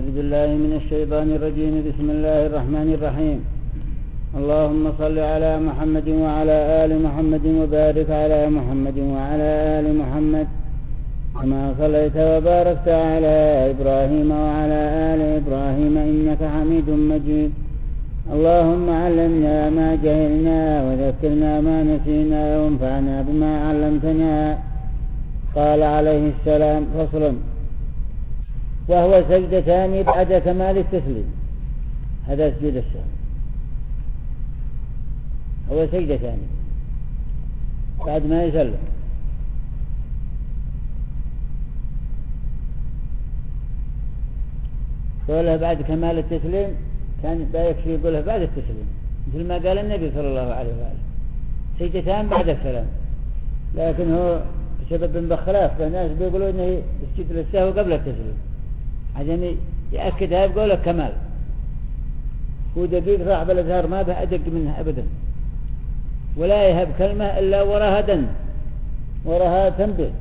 أعوذ بالله من الشيطان الرجيم. بسم الله الرحمن الرحيم. اللهم صل على محمد وعلى آل محمد وبارك على محمد وعلى آل محمد كما صليت وباركت على إبراهيم وعلى آل إبراهيم إنك حميد مجيد. اللهم علمنا ما جهلنا وذكرنا ما نسينا وانفعنا بما علمتنا. قال عليه السلام: فصل. وهو سجدتان بعد كمال التسليم. هذا سجود السهو، هو سجدتان بعد ما يسلم. قوله بعد كمال التسليم كان لا يكفي يقوله بعد التسليم، مثل ما قال النبي صلى الله عليه وآله: سجدتان بعد السلام. لكن هو بسبب بخلاف، فالناس بيقولوا انه يسجد للسهو قبل التسليم عشان يأكدها بقوله كمال. هو دقيق راح بالأزهار ما به أدق منها أبدا، ولا يهب كلمة إلا وراها دن، وراها تنبه.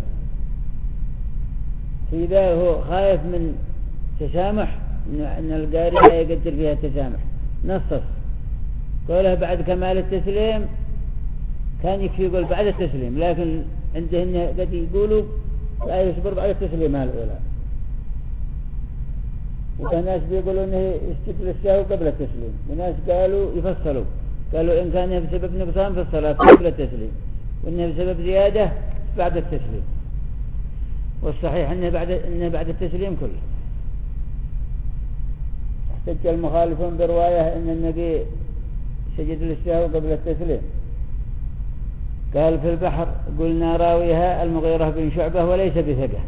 فإذا هو خايف من تسامح أن القارئ لا يقدر فيها التسامح نصص قوله بعد كمال التسليم. كان يكفي يقول بعد التسليم، لكن عندهن قد يقولوا لا يصبر بعد التسليم الأولى. وناس بيقولوا انه يسجد للسهو قبل التسليم، وناس قالوا يفصلوا، قالوا ان كان بسبب نقصان في الصلاة قبل التسليم، وانه بسبب زيادة بعد التسليم. والصحيح انه بعد التسليم كله. احتج المخالفون برواية ان النبي سجد للسهو قبل التسليم. قال في البحر: قلنا راويها المغيرة بن شعبة وليس بثقة،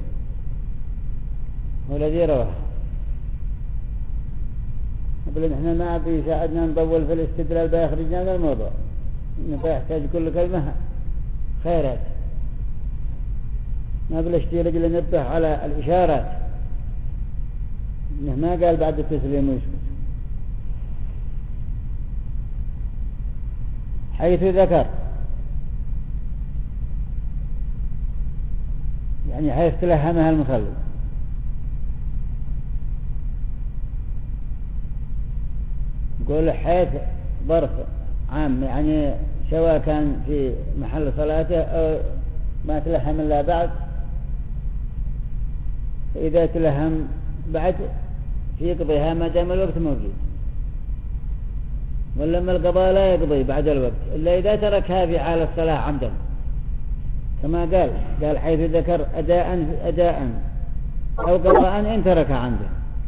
هو الذي رواه. قبل احنا ما بيساعدنا نطول في الاستدلال بيخرجنا من الموضوع، انه بيحتاج كل كلمة خيرات، ما بلشتي رجل نبه على الإشارات، انه ما قال بعد التسليم ويسكت. حيث ذكر، يعني حيث تلهمها المصلي. يقول حيث ظرف عام، يعني سواء كان في محل صلاته أو ما تلهم إلا بعد. إذا تلهم بعد يقضيها ما دام الوقت موجود، ولما القضاء لا يقضي بعد الوقت إلا إذا تركها في حال الصلاة عمدا، كما قال حيث ذكر أداء أو قضاء إن ترك عمدا.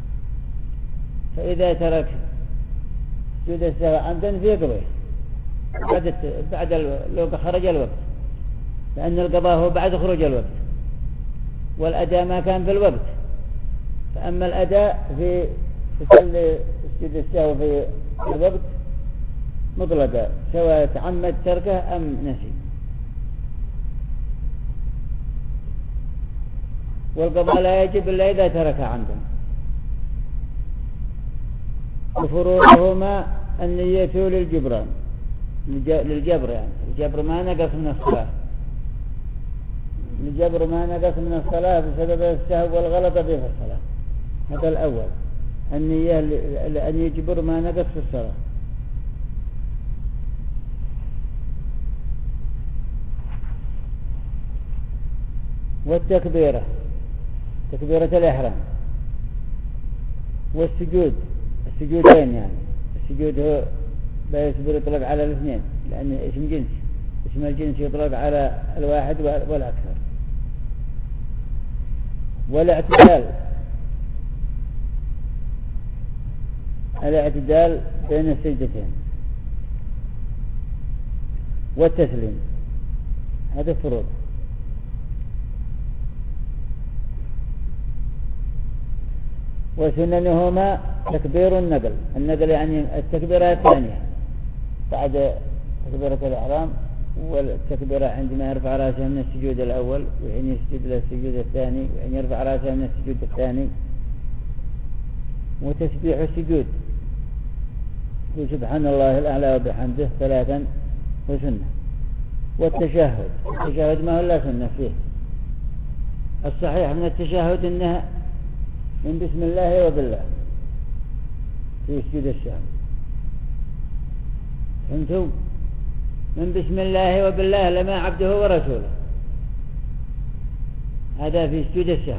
فإذا ترك سجود السهو عمدا فيقضي بعد لو خرج الوقت، لأن القضاء هو بعد خروج الوقت، والأداء ما كان في الوقت. فأما الأداء في سجود السهو في الوقت مطلقة، سواء تعمد تركه أم نسي. والقضاء لا يجب إلا إذا ترك عمدا. وفروعهما النية للجبران، للجبر، يعني الجبر ما نقص من الصلاة، الجبر ما نقص من الصلاة بسبب السهو والغلط في الصلاة. هذا الأول، النية لأن يجبر ما نقص في الصلاة. والتكبيرة، تكبيرة الإحرام. السجودين، يعني السجود هو بيصبر يطلق على الاثنين، لأن اسم جنس، اسم الجنس يطلق على الواحد والأكثر. الاعتدال بين السجدتين. والتسليم، هذا فروض. وسننهما تكبير النقل يعني التكبيرة الثانية بعد تكبيرة الإحرام، والتكبيرة عندما يرفع رأسه من السجود الأول وحين يسجد للسجود الثاني، وحين يرفع رأسه من السجود الثاني. وتسبيح السجود، وسبحان الله الأعلى وبحمده 3 وسنة. والتشهد ما هو لا سنة فيه. الصحيح من التشهد إنها من بسم الله وبالله، في سجود السهو. فهمتوا؟ من بسم الله وبالله لما عبده ورسوله، هذا في سجود السهو.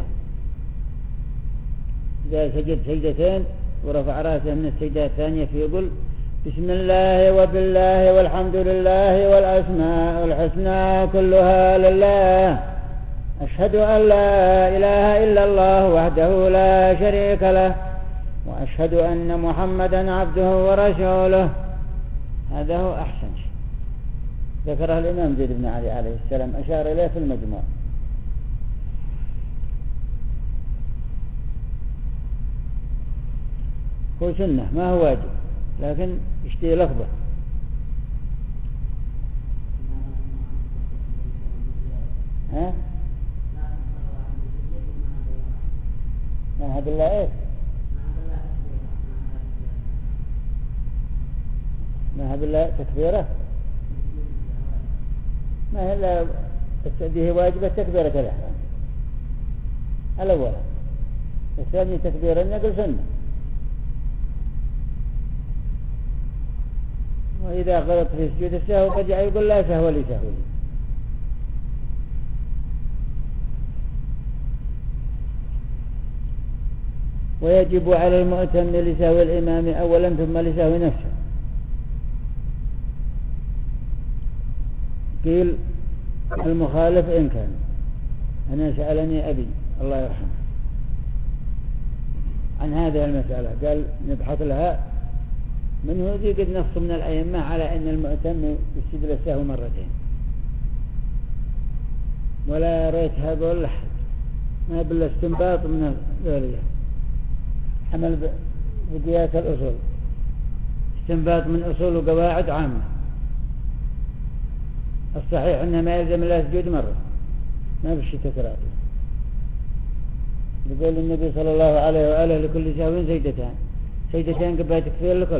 إذا سجد سجدتين ورفع رأسه من السجدة الثانية فيقول بسم الله وبالله والحمد لله والأسماء الحسنى كلها لله، أشهد أن لا إله إلا الله وحده لا شريك له، وأشهد أن محمدا عبده ورسوله. هذا هو أحسن شيء ذكره الإمام زيد بن علي عليه السلام، أشار إليه في المجموع. هو سنة ما هو واجب، لكن يشتي لفظه. ها؟ ما هذا الله إيه؟ ما هذا الله تكبيره؟ ما هي إلا هذه واجبة تكبيرة الإحرام الأول، الثاني تكبير النقل سنة. وإذا غلط في سجود السهو رجع يقول لا سهو لي سهو لي. ويجب على المؤتم لسهو الإمام أولا ثم لسهو نفسه. قيل المخالف إن كان، أنا سألني أبي الله يرحمه عن هذه المسألة، قال نبحث لها منه. يوجد نص من الأئمة على أن المؤتم يسجد للسهو مرتين، ولا ريتها قول لحد ما بالاستنباط من ذلك، عمل بقياس الأصول، استنباط من أصول وقواعد عامة. الصحيح أنه ما يلزم الله سجود مرة، ما بشي تكرار. يقول النبي صلى الله عليه وآله لكل سهو سجدتان، سجدتان قبل تكفير لكل.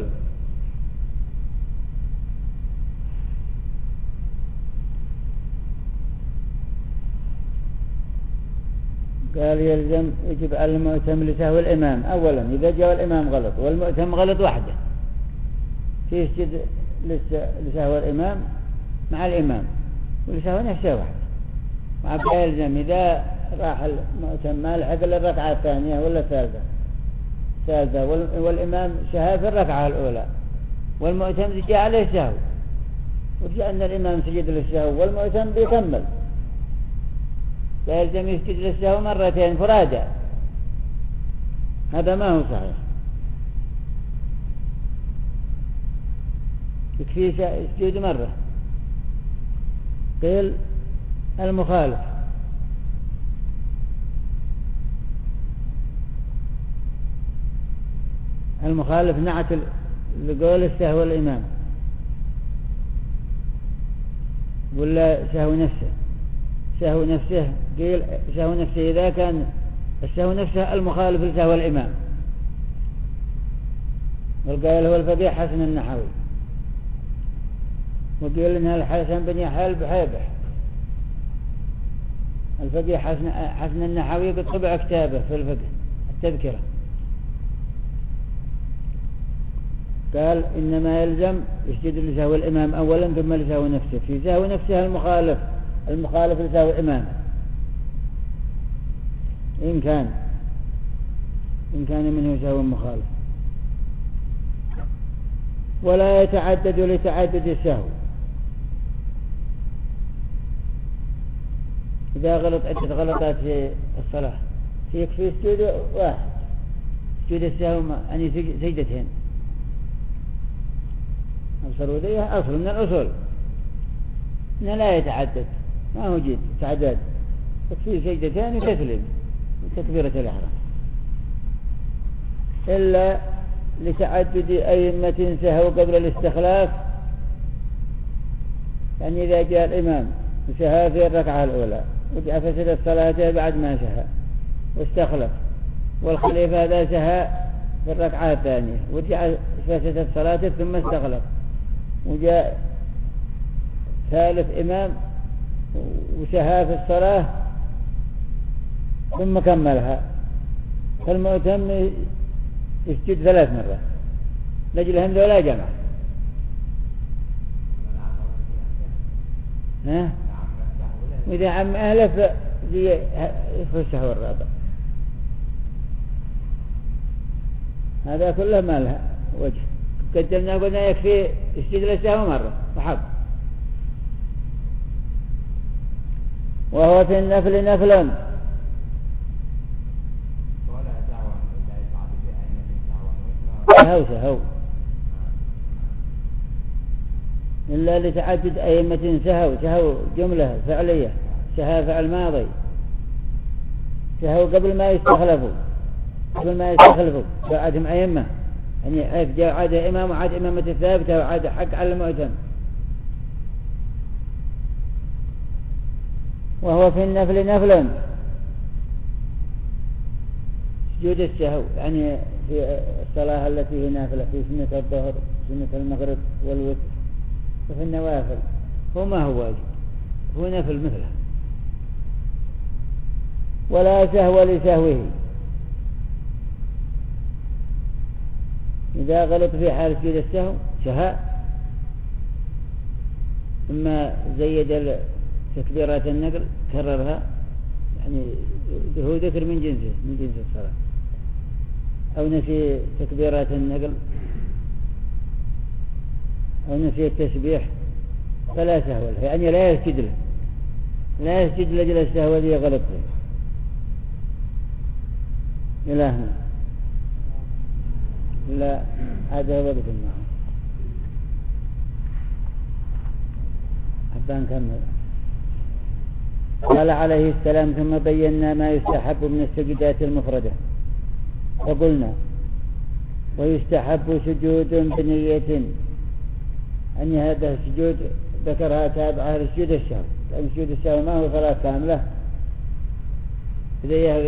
قال يجب على المؤتم لسهو الإمام أولا إذا جاء الإمام غلط والمؤتم غلط وحده، يسجد لسهو الإمام مع الإمام ولسهو نفسه وحده. وعبد يلزم إذا راح المؤتم ما لحق إلا الركعة الثانية ولا الثالثة والإمام سهى في الركعة الأولى والمؤتم جاء عليه سهو، ورجع أن الإمام سجد للسهو والمؤتم بيكمل، فيلزم يسجد للسهو مرتين فرادا. هذا ما هو صحيح. يكفي سجود مرة. قيل المخالف نعت لقول السهو الإمام ولا سهو نفسه. سهو نفسه قيل سهو نفسه إذا كان السهو نفسه المخالف لسهو الإمام، والقائل هو الفقيه حسن النحوي، وقيل إنها الحسن بن يحيى البحيبح. الفقيه حسن النحوي قد طبع كتابه في الفقه التذكرة، قال إنما يلزم يسجد لسهو الإمام أولا ثم لسهو نفسه. في سهو نفسه المخالف لسهو الإمام إن كان منه سهو مخالف، ولا يتعدد لتعدد السهو. إذا غلط عدة غلطات في الصلاة يكفي سجود واحد، سجود السهو يعني سجدتين. أبصروا ذي أصل من الأصول إنه لا يتعدد، ما هو جيد تعداد، يكفي سجدتين وتسلم وتكبيرة الإحرام، إلا لتعدد أئمة سهوا قبل الاستخلاف. يعني إذا جاء الإمام وسهى في الركعة الأولى وجاء فسدت صلاته بعد ما سهى واستخلف، والخليفة هذا سهى في الركعة الثانية وجاء فسدت صلاته ثم استخلف، وجاء ثالث إمام وسهى في الصلاة ثم كملها، فالمؤتم يسجد 3 مرات لجلهم ذولا جمع. ها؟ وإذا عم أهله فالسهو الرابع هذا كله ما لها وجه. قدمنا قلنا يكفي يسجد للسهو مرة وحق. وهو في النفل نفلا سهو إلا لتعدد أئمة سهو جملة فعلية، سهى فعل ماضي، سهو قبل ما يستخلفوا وعدهم أئمة، يعني عاد إمام وعاد إمامة الثابتة وعاد حق على المؤتم. وهو في النفل نفلا سجود السهو، يعني في الصلاة التي هي نافلة في سنة الظهر سنة المغرب والوتر وفي النوافل هو ما هو واجب، هو نفل مثله. ولا سهو لسهوه، إذا غلط في حال سجود السهو سهى إما زيد تكبيرات النقل كررها، يعني هو ذكر من جنس الصلاة، أو نسي تكبيرات النقل أو نسي التسبيح فلا سهو له، يعني لا يسجد لأجل السهو الذي غلط فيه. إلهنا لا هذا وقت معه حتى نكمل. قال عليه السلام: ثم بينا ما يستحب من السجدات المفردة فقلنا: ويستحب سجود بنية، أن هذا السجود ذكرها تابعة لسجود السهو، لأن سجود السهو ما هو صلاة كاملة، إذا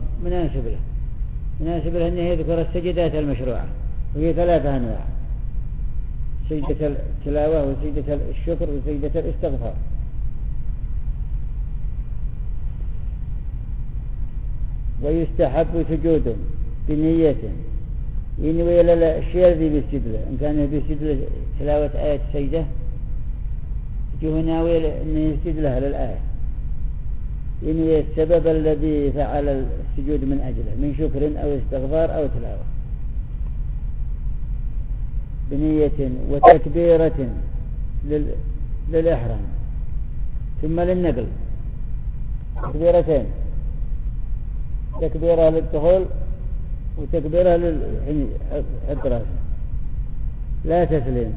مناسب له أنه يذكر السجدات المشروعة، وهي 3 أنواع: سجدة التلاوة وسجدة الشكر وسجدة الاستغفار. ويستحب سجود بنية، ينوي الشيء الذي بيسجد له، إن كان بيسجد له تلاوة آية سجدة يجوه ناوي أنه يسجد لها للآية، ينوي السبب الذي فعل السجود من أجله من شكر أو استغفار أو تلاوة بنية. وتكبيرة للإحرام، ثم للنقل تكبيرتين: تكبيرة للدخول وتكبيرة للإدراج، لا تسليم،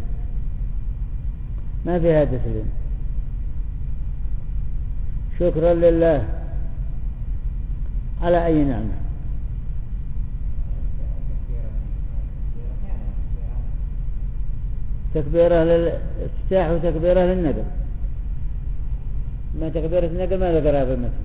ما فيها تسليم، شكرا لله على أي نعمة. تكبيرة للافتتاح وتكبيرة للنقل، ما تكبيرة النقل ما ذكرها في المتن.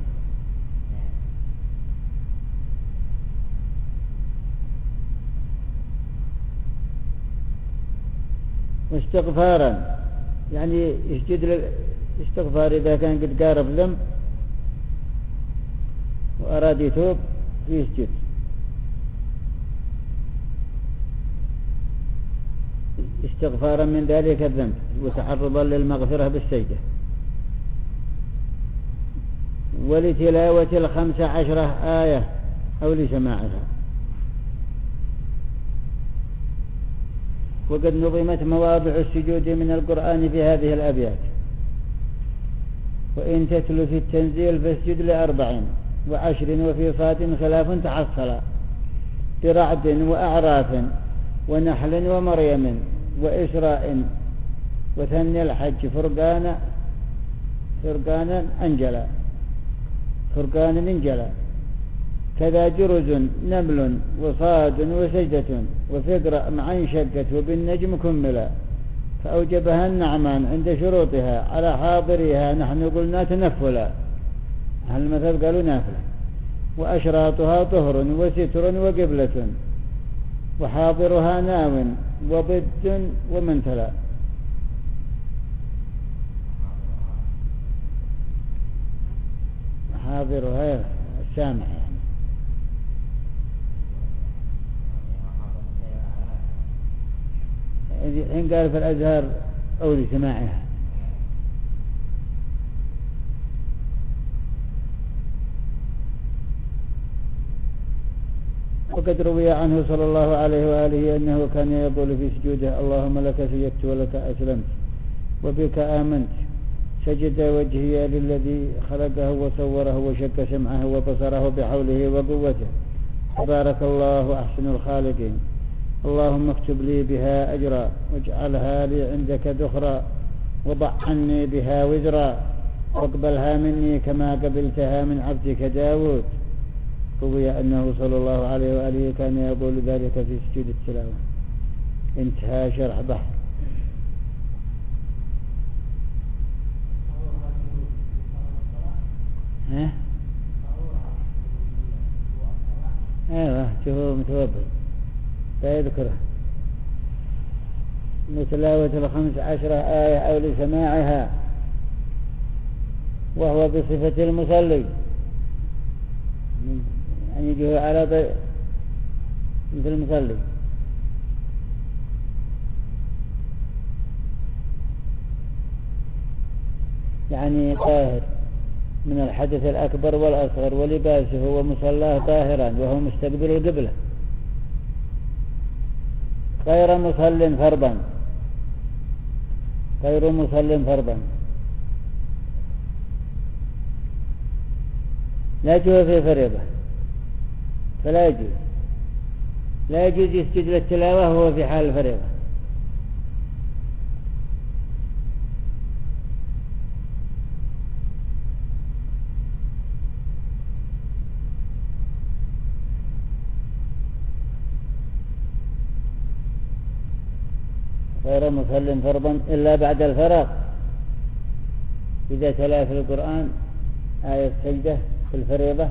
واستغفارا، يعني يسجد الاستغفار إذا كان قد قارب ذنب وأراد يتوب يسجد. استغفارا من ذلك الذنب وتعرضا للمغفرة بالسجدة. ولتلاوة 15 آية أو لسماعها. وقد نظمت مواضع السجود من القرآن في هذه الأبيات: وإن تتلو في التنزيل فاسجد ل40 و10 وفي صاد خلاف تحصلا برعد وأعراف ونحل ومريم وإسراء وثني الحج فرقانا انجلا كذا جرز نمل وصاد وسجدة وفقرأ معا شقت وبالنجم كملا فأوجبها النعمان عند شروطها على حاضرها نحن قلنا تنفلا، أهل المذهب قالوا نافلة. وأشراطها طهر وستر وقبلة وحاضرها ناو وضد ومنتلا. حاضرها السامع يعني. الحين قال في الأزهار أو لسماعها. وقد روي عنه صلى الله عليه وآله أنه كان يقول في سجوده: اللهم لك سجدت ولك أسلمت وبك آمنت، سجد وجهي للذي خلقه وصوره وشق سمعه وبصره بحوله وقوته، تبارك الله أحسن الخالقين، اللهم اكتب لي بها أجرا واجعلها لي عندك ذخرا وضع عني بها وزرا واقبلها مني كما قبلتها من عبدك داود. روي أنه صلى الله عليه وآله كان يقول ذلك في سجود التلاوة. انتهى شرح بحر. ها؟ ايوه شهور متوبل لا يذكره لتلاوة 15 آية أو لسماعها، وهو بصفة المصلي، يعني يجيه على مثل المصلي. يعني طاهر من الحدث الأكبر والأصغر، ولباسه ومصلاه طاهرا وهو مستقبل القبلة، غير مصل فرضا، غير مصل فرضا، لا يجوز في فريضة، فلا يجوز، لا يجوز يسجد للتلاوة وهو في حال الفريضة. غير مصل فرضا إلا بعد الفراغ، إذا تلا في القرآن آية سجدة في الفريضة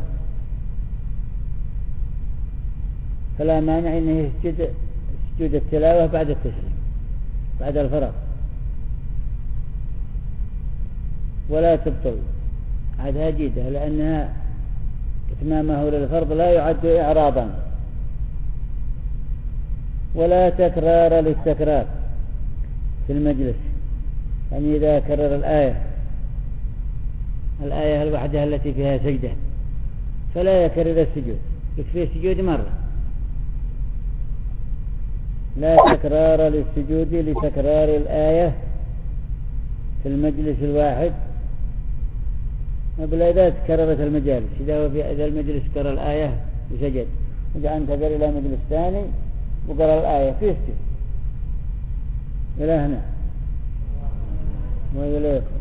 فلا مانع أنه يسجد سجود التلاوة بعد التسليم، بعد الفراغ، ولا تبطل عادها جيدة، لأنها إتمامه للفرض لا يعد إعراضا، ولا تكرار للتكرار في المجلس. يعني إذا كرر الآية الوحدة التي فيها سجدة فلا يكرر السجود، يكفي السجود مرة، لا تكرار للسجود لتكرار الآية في المجلس الواحد، بل إذا تكررت المجالس، إذا المجلس قرأ الآية وسجد وجاء انتقل إلى مجلس ثاني وقرأ الآية في سجد إلى هنا وإليكم.